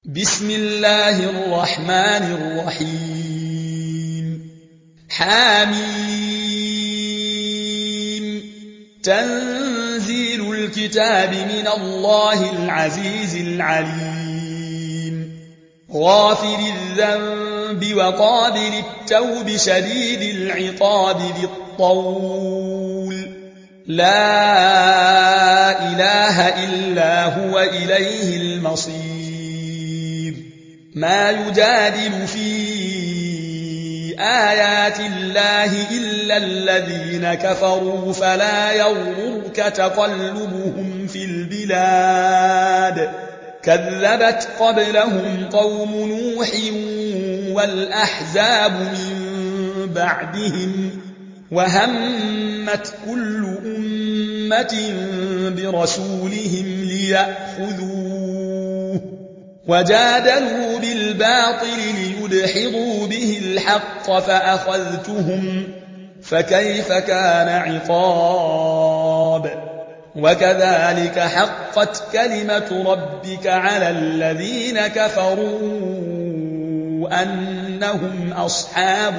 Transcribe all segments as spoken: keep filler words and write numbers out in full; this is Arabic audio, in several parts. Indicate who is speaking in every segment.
Speaker 1: بسم الله الرحمن الرحيم حميم تنزيل الكتاب من الله العزيز العليم غافر الذنب وقابل التوب شديد العقاب ذي الطول لا إله إلا هو إليه المصير ما يجادل في آيات الله إلا الذين كفروا فلا يغررك تقلبهم في البلاد كذبت قبلهم قوم نوح والأحزاب من بعدهم وهمت كل أمة برسولهم ليأخذوه وجادلوا بالباطل ليدحضوا به الحق فأخذتهم فكيف كان عقاب وكذلك حقت كلمة ربك على الذين كفروا أنهم أصحاب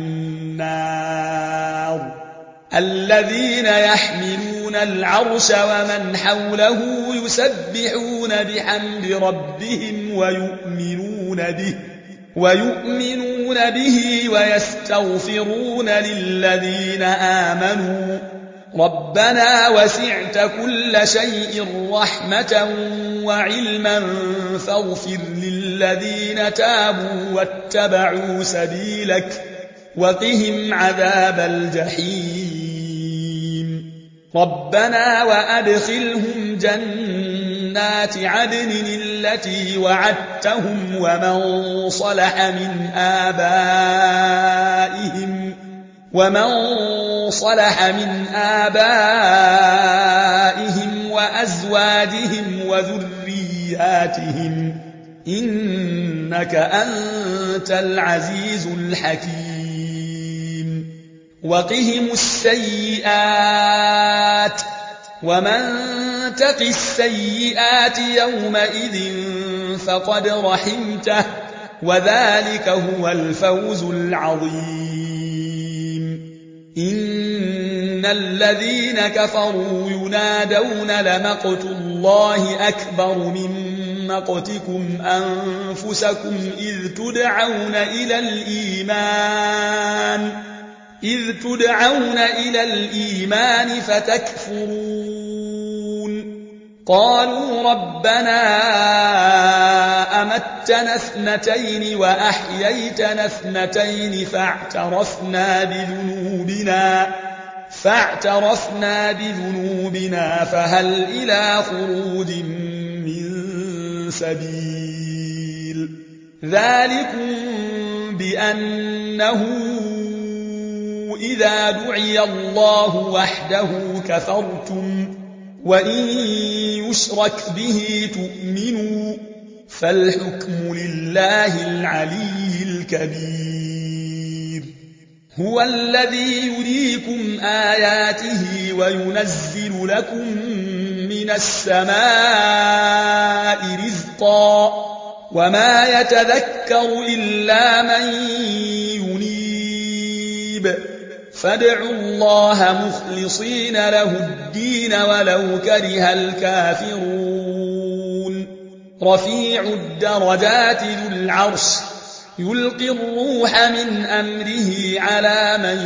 Speaker 1: النار الذين يحملون العرش ومن حوله يسبحون بحمد ربهم ويؤمنون به ويؤمنون به ويستغفرون للذين آمنوا ربنا وسعت كل شيء رحمة وعلما فاغفر للذين تابوا واتبعوا سبيلك وقهم عذاب الجحيم ربنا وأدخلهم جنات عدن التي وعدتهم ومن صلح من آبائهم ومن صلح من آبائهم وأزواجهم وذرياتهم إنك أنت العزيز الحكيم وقهم السيئات ومن تق السيئات يومئذ فقد رحمته وذلك هو الفوز العظيم إن الذين كفروا ينادون لمقت الله أكبر من مقتكم أنفسكم إذ تدعون إلى الإيمان إذ تدعون إلى الإيمان فتكفرون قالوا ربنا أمتنا اثنتين وأحييتنا اثنتين فاعترفنا بذنوبنا فاعترفنا بذنوبنا فهل إلى خروج من سبيل ذلكم بأنه إذا دعي الله وحده كفرتم وإن يشرك به تؤمنوا فالحكم لله العلي الكبير هو الذي يريكم آياته وينزل لكم من السماء رزقا وما يتذكر إلا من ينيب فادعوا الله مخلصين له الدين ولو كره الكافرون رفيع الدرجات ذو العرش يلقي الروح من أمره على من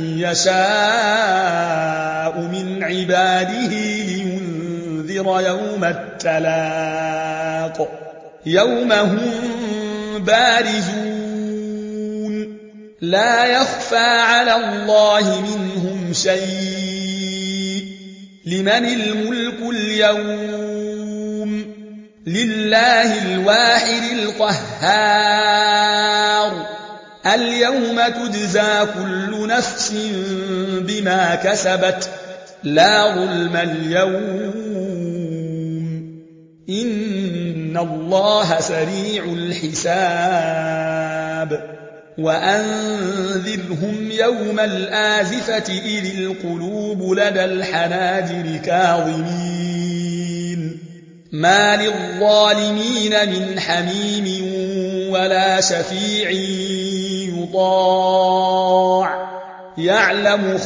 Speaker 1: يشاء من عباده لينذر يوم التلاق يوم هم بارزون لا يخفى على الله منهم شيء لمن الملك اليوم لله الواحد القهار اليوم تجزى كل نفس بما كسبت لا ظلم اليوم إن الله سريع الحساب وأنذرهم يوم الآزفة إذ القلوب لدى الحناجر كاظمين ما للظالمين من حميم ولا شفيع يطاع يعلم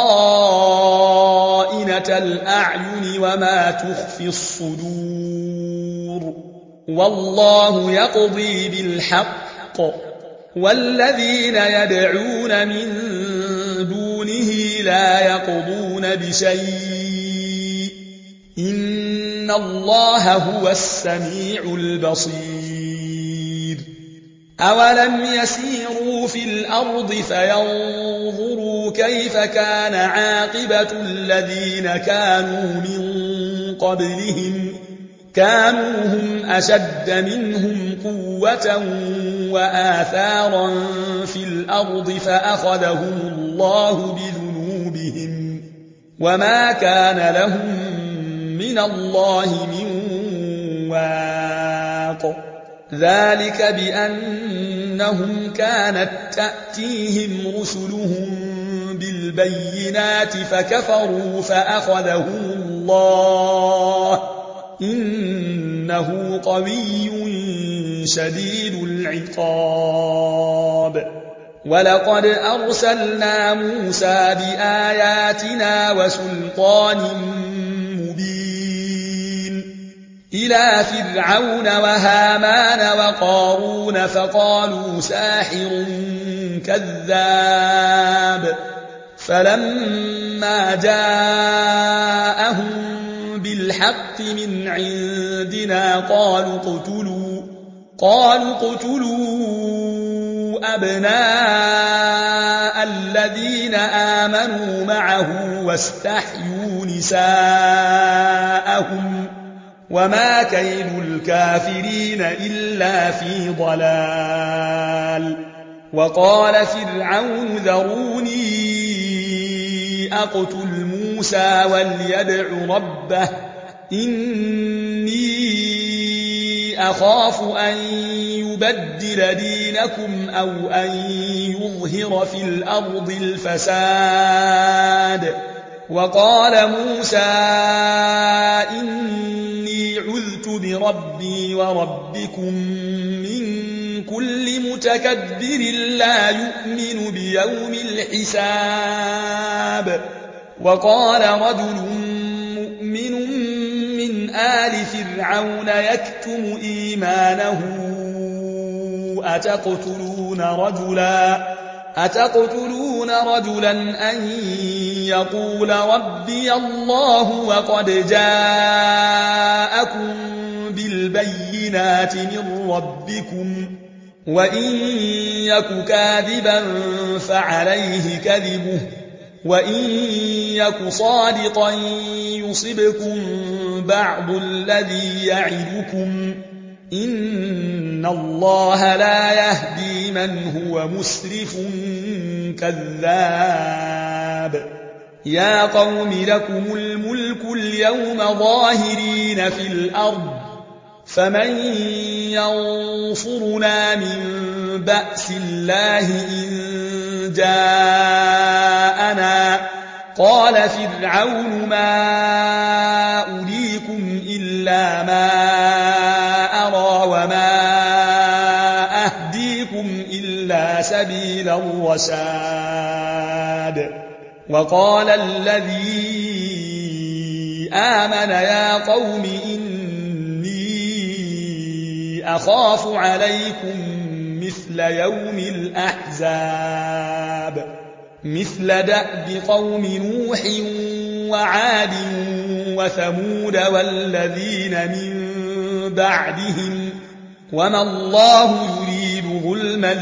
Speaker 1: خائنة الأعين وما تخفي الصدور والله يقضي بالحق والذين يدعون من دونه لا يقضون بشيء إن الله هو السميع البصير أولم يسيروا في الأرض فينظروا كيف كان عاقبة الذين كانوا من قبلهم كانوا هم أشد منهم قوة وآثارا في الأرض فأخذهم الله بذنوبهم وما كان لهم من الله من واق ذلك بأنهم كانت تأتيهم رسلهم بالبينات فكفروا فأخذهم الله إنه قوي شديد العقاب ولقد أرسلنا موسى بآياتنا وسلطان مبين إلى فرعون وهامان وقارون فقالوا ساحر كذاب فلما جاءهم بالحق من عندنا قالوا اقتلوا قالوا اقتلوا أبناء الذين آمنوا معه واستحيوا نساءهم وما كيد الكافرين إلا في ضلال وقال فرعون ذروني أقتل موسى وليدع ربه إني أخاف أن يبدل دينكم أو أن يظهر في الأرض الفساد وقال موسى إني عذت بربي وربكم من كل متكبر لا يؤمن بيوم الحساب وقال رجل مؤمن من آل فرعون يكتم إيمانه أتقتلون رجلا أتقتلون رجلا أن يقول ربي الله وقد جاءكم بالبينات من ربكم وإن يك كاذبا فعليه كذبه وإن يك صادقا يصبكم بعض الذي يعدكم إن الله لا يهدي من هو مسرف كذاب يا قوم لكم الملك اليوم ظاهرين في الأرض فمن ينصرنا من بأس الله إن جاءنا قال فرعون ما أريكم إلا ما أرى وما أهديكم إلا سبيل الرشاد وقال الذي آمن يا قوم إني أخاف عليكم مثل يوم الأحزاب مثل دأب قوم نوح وعاد وثمود والذين من بعدهم وما الله يريد ظلما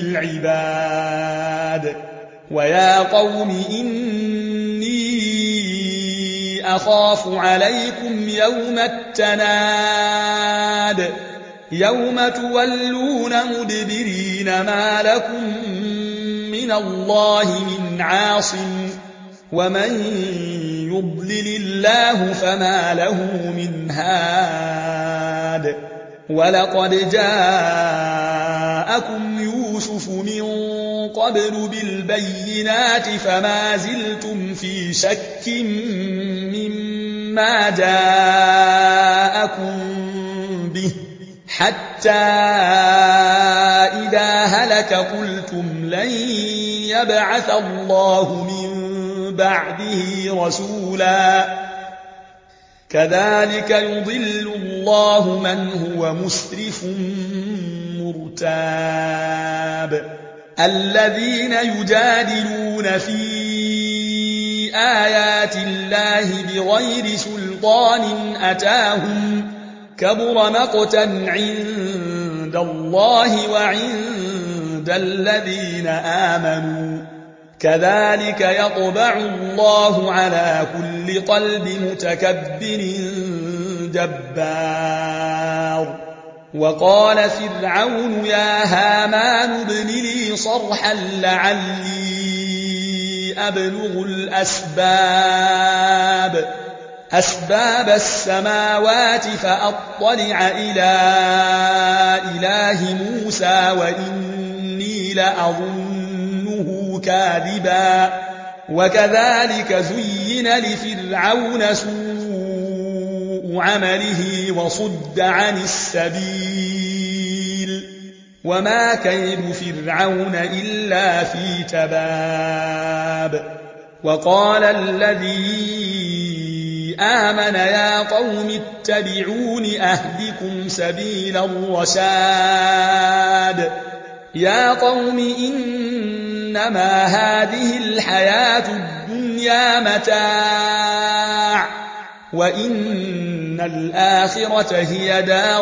Speaker 1: للعباد ويا قوم إني أخاف عليكم يوم التناد يوم تولون مدبرين ما لكم من الله من عاصم ومن يضلل الله فما له من هاد ولقد جاءكم يوسف من قبل بالبينات فما زلتم في شك مما جاءكم أرسلناكم به حتى إذا هلك قلتم لن يبعث الله من بعده رسولا كذلك يضل الله من هو مسرف مرتاب الذين يجادلون في آيات الله بغير سلطان أتاهم كبر مقتا عند الله وعند الذين آمنوا كذلك يطبع الله على كل قلب متكبر جبار وقال فرعون يا هامان ابن لي صرحا لعلي أبلغ الأسباب أسباب السماوات فأطلع إلى إله موسى وإني لأظنه كاذبا وكذلك زين لفرعون سوء عمله وصد عن السبيل وما كيد فرعون إلا في تباب وقال الذي آمن يا قوم اتبعون أهدكم سبيل الرشاد يا قوم إنما هذه الحياة الدنيا متاع وإن الآخرة هي دار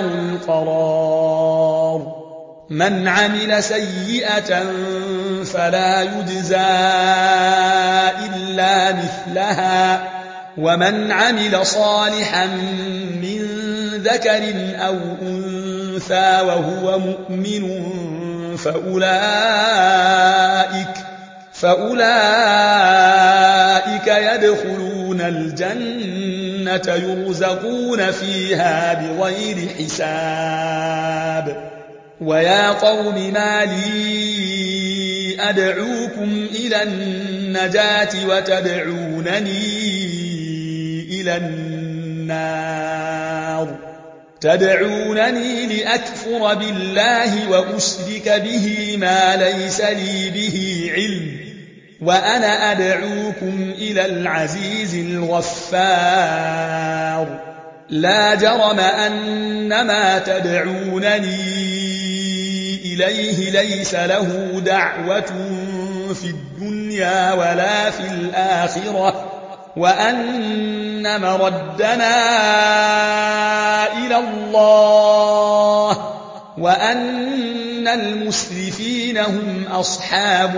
Speaker 1: القرار من عمل سيئة فلا يجزى إلا مثلها ومن عمل صالحا من ذكر أو أنثى وهو مؤمن فأولئك, فأولئك يدخلون الجنة يرزقون فيها بغير حساب ويا قوم ما لي أدعوكم إلى النجاة وتدعونني إلى النار تدعونني لأكفر بالله وأشرك به ما ليس لي به علم وأنا أدعوكم إلى العزيز الغفار لا جرم أن ما تدعونني إليه ليس له دعوة في الدنيا ولا في الآخرة وأن مردنا إلى الله وأن المسرفين هم أصحاب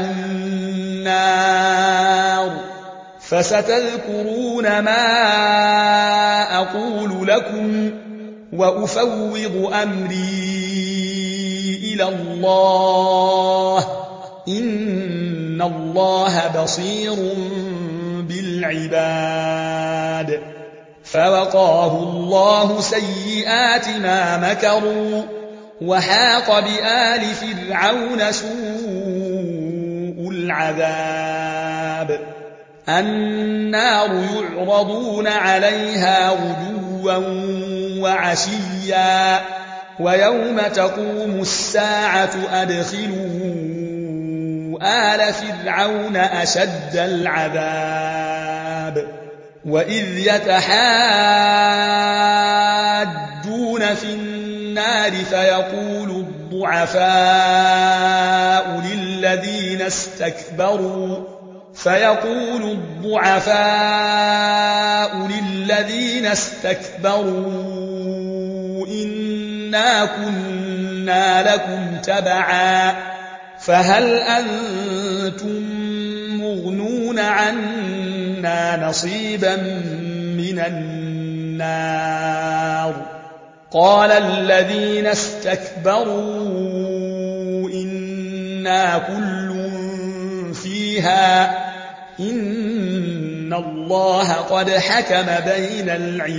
Speaker 1: النار فستذكرون ما أقول لكم وأفوض أمري إلى الله إن الله بصير بالعباد فوقاه الله سيئات ما مكروا وحاق بآل فرعون سوء العذاب النار يعرضون عليها غدوا وعشيا ويوم تقوم الساعة أدخلوا آل فرعون أشد العذاب وإذ يتحاجون في النار فيقول الضعفاء للذين استكبروا فيقول الضعفاء للذين استكبروا إنا كنا لكم تبعا فهل أنتم مغنون عنا نصيبا من النار قال الذين استكبروا إنا كل فيها إن الله قد حكم بين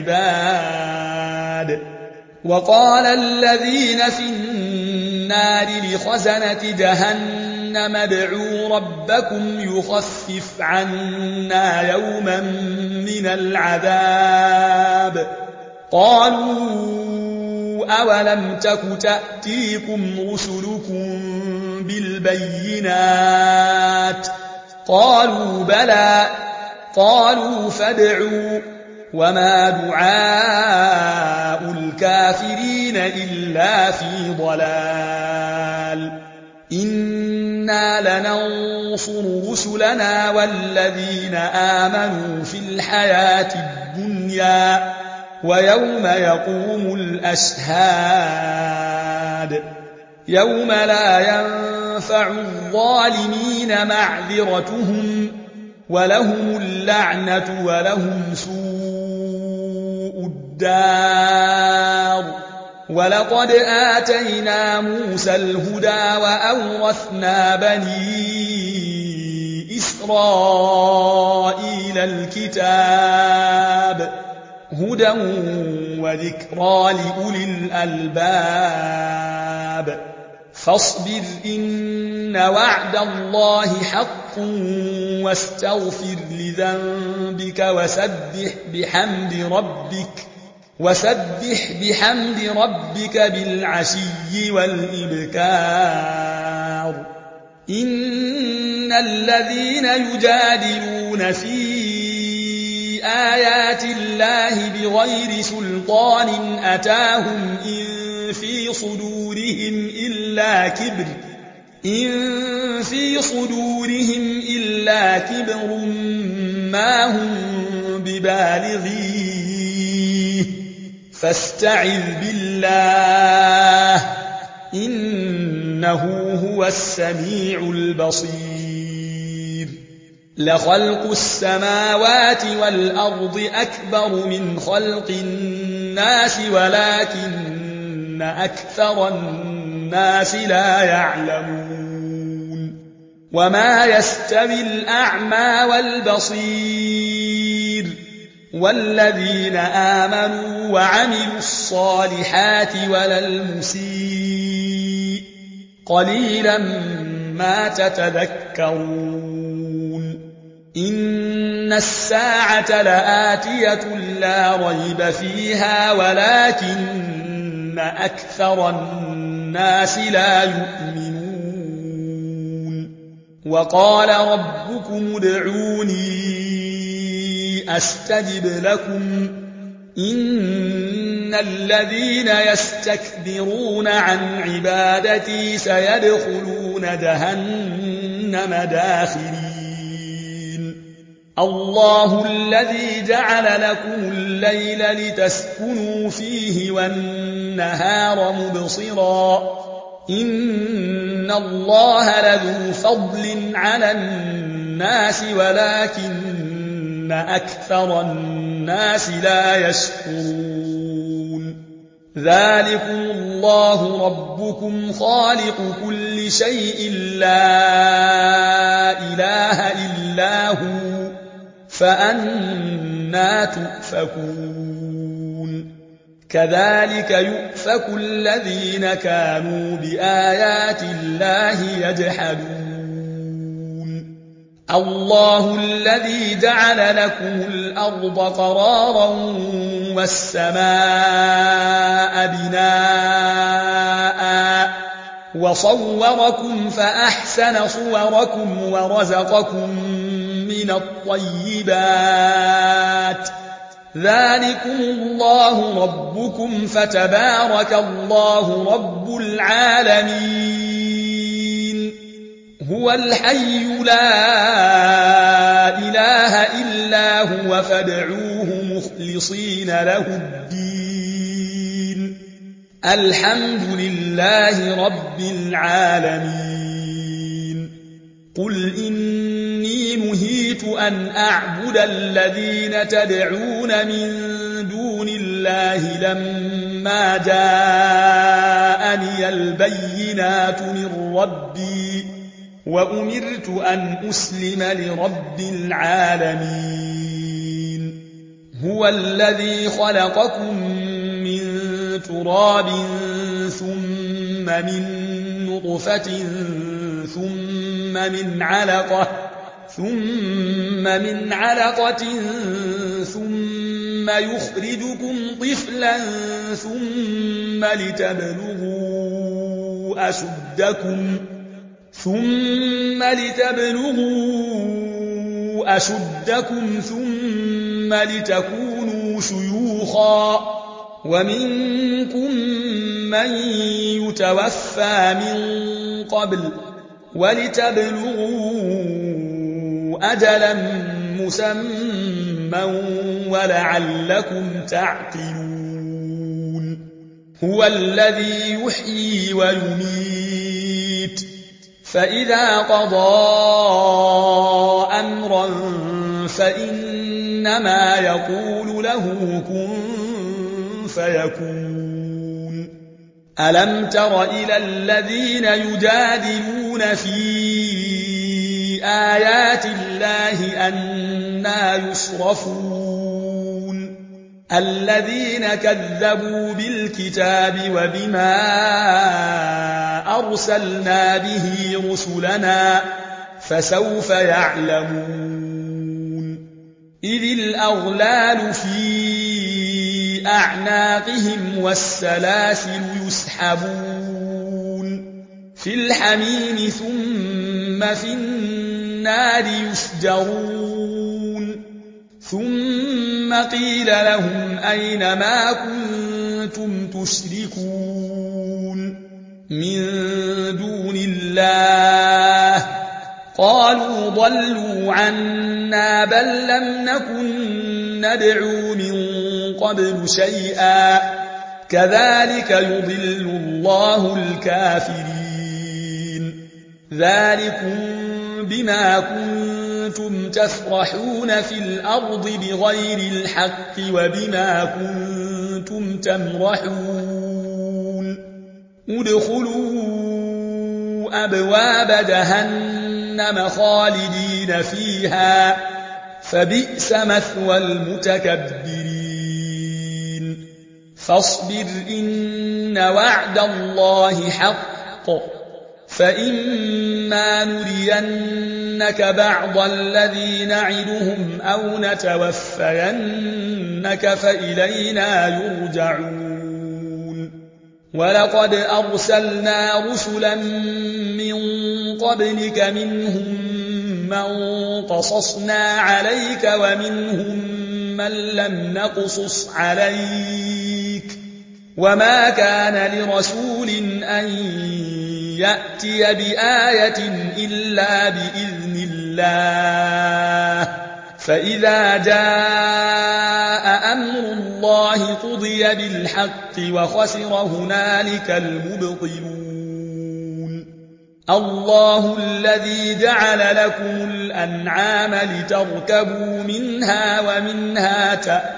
Speaker 1: العباد وقال الذين في النار لخزنة جهنم ادعوا ربكم يخفف عنا يوما من العذاب قالوا أولم تك تأتيكم رسلكم بالبينات قالوا بلى قالوا فادعوا وما دعاء الكافرين إلا في ضلال إنا لننصر رسلنا والذين آمنوا في الحياة الدنيا ويوم يقوم الأشهاد يوم لا ينفع الظالمين معذرتهم ولهم اللعنة ولهم سوء الدار ولقد آتينا موسى الهدى وأورثنا بني إسرائيل الكتاب هدى وذكرى لأولي الألباب فاصبر إن وعد الله حق واستغفر لذنبك وسبح بحمد ربك وسبح بحمد ربك بالعشي والإبكار إن الذين يجادلون في آيات الله بغير سلطان أتاهم إن في صدورهم إلا كبر إن في صدورهم إلا كبر ما هم ببالغيه فاستعذ بالله إنه هو السميع البصير لخلق السماوات والأرض أكبر من خلق الناس ولكن أكثر الناس لا يعلمون وما يستوي الأعمى والبصير والذين آمنوا وعملوا الصالحات ولا المسيء قليلا ما تتذكرون إن الساعة لآتية لا ريب فيها ولكن أكثر الناس لا يؤمنون وقال ربكم ادعوني أستجب لكم إن الذين يستكبرون عن عبادتي سيدخلون جهنم داخرين الله الذي جعل لكم الليل لتسكنوا فيه والنهار مبصرا إن الله لذو فضل على الناس ولكن أكثر الناس لا يشكرون ذلكم الله ربكم خالق كل شيء لا إله إلا هو فأنى تؤفكون كذلك يؤفك الذين كانوا بآيات الله يجحدون الله الذي جعل لكم الأرض قرارا والسماء بناء وصوركم فأحسن صوركم ورزقكم من الطيبات ذلكم الله ربكم فتبارك الله رب العالمين هو الحي لا إله إلا هو فادعوه مخلصين له الدين الحمد لله رب العالمين قل إني نهيت أن أعبد الذين تدعون من دون الله لما جاءني البينات من ربي وأمرت أن أسلم لرب العالمين هو الذي خلقكم من تراب ثم من نطفة ثم من علقة ثم من علقة ثم ثم يخرجكم طفلا ثم لتبلغوا أشدكم ثم لتبلغوا أشدكم ثم لتكونوا شيوخا ومنكم من يتوفى من قبل ولتبلغوا أجلا مسمى ولعلكم تعقلون هو الذي يحيي ويميت فإذا قضى أمرا فإنما يقول له كن فيكون ألم تر إلى الذين يجادلون في آيات الله أنى يصرفون الذين كذبوا بالكتاب وبما أرسلنا به رسلنا فسوف يعلمون إذ الأغلال في أعناقهم والسلاسل يسحبون في الحميم ثم في النار يسجرون ثم قيل لهم أين ما كنتم تشركون من دون الله قالوا ضلوا عنا بل لم نكن ندعو من قبل شيئا كذلك يضل الله الكافرين ذلكم بما كنتم تفرحون في الأرض بغير الحق وبما كنتم تمرحون ادخلوا أبواب جهنم خالدين فيها فبئس مثوى المتكبرين فاصبر إن وعد الله حق فإما نرينك بعض الذي نعدهم أو نتوفينك فإلينا يرجعون ولقد أرسلنا رسلا من قبلك منهم من قصصنا عليك ومنهم من لم نقصص عليك وما كان لرسول أن يأتي بآية إلا بإذن الله فإذا جاء أمر الله قضي بالحق وخسر هنالك المبطلون الله الذي جعل لكم الأنعام لتركبوا منها ومنها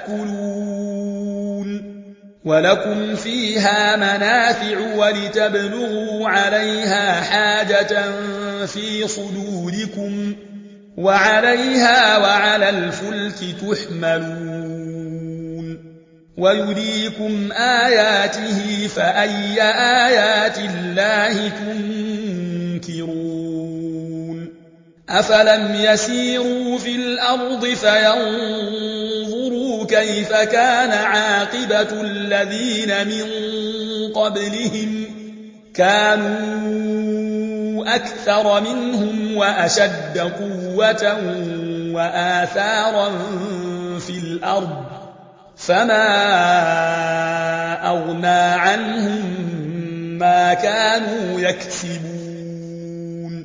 Speaker 1: تأكلون ولكم فيها منافع ولتبلغوا عليها حاجة في صدوركم وعليها وعلى الفلك تحملون ويريكم آياته فأي آيات الله تنكرون أفلم يسيروا في الأرض فينظروا كيف كان عاقبة الذين من قبلهم كانوا أكثر منهم وأشد قوة وآثارا في الأرض فما أغنى عنهم ما كانوا يكسبون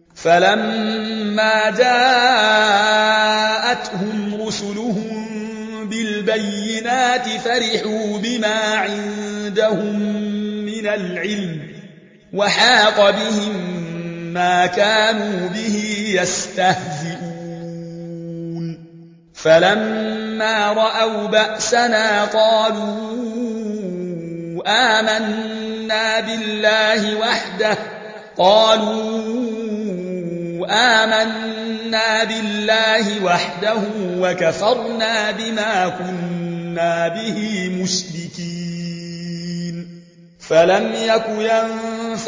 Speaker 1: فلما جاءتهم رسلهم بالبينات فرحوا بما عندهم من العلم وحاق بهم ما كانوا به يستهزئون فلما رأوا بأسنا قالوا آمنا بالله وحده قالوا آمنا بالله وحده وكفرنا بما كنا به مشركين فلم يك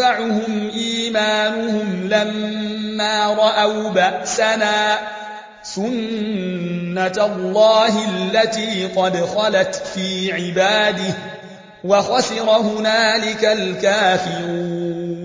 Speaker 1: ينفعهم إيمانهم لما رأوا بأسنا سُنَّةَ اللَّهِ الَّتِي قَدْ خَلَتْ فِي عِبَادِهِ ۖ وَخَسِرَ هُنَالِكَ الْكَافِرُونَ